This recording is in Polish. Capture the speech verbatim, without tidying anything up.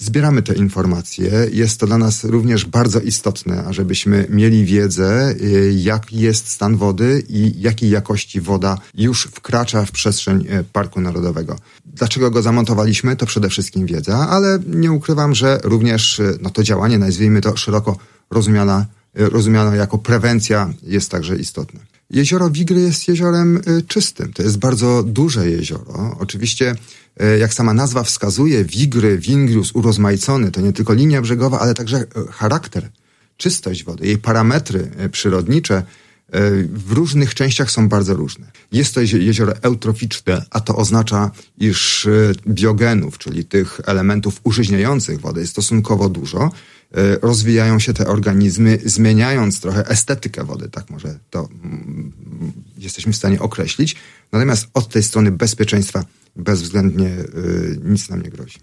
zbieramy te informacje. Jest to dla nas również bardzo istotne, ażebyśmy mieli wiedzę, jaki jest stan wody i jakiej jakości woda już wkracza w przestrzeń Parku Narodowego. Dlaczego go zamontowaliśmy? To przede wszystkim wiedza, ale nie ukrywam, że również no, to działanie, nazwijmy to szeroko rozumiana, rozumiane jako prewencja, jest także istotne. Jezioro Wigry jest jeziorem czystym. To jest bardzo duże jezioro. Oczywiście, jak sama nazwa wskazuje, Wigry, Wingrius, urozmaicony, to nie tylko linia brzegowa, ale także charakter, czystość wody, jej parametry przyrodnicze w różnych częściach są bardzo różne. Jest to jezioro eutroficzne, a to oznacza, iż biogenów, czyli tych elementów użyźniających wodę, jest stosunkowo dużo. Rozwijają się te organizmy, zmieniając trochę estetykę wody, tak może to mm, jesteśmy w stanie określić. Natomiast od tej strony bezpieczeństwa bezwzględnie y, nic nam nie grozi.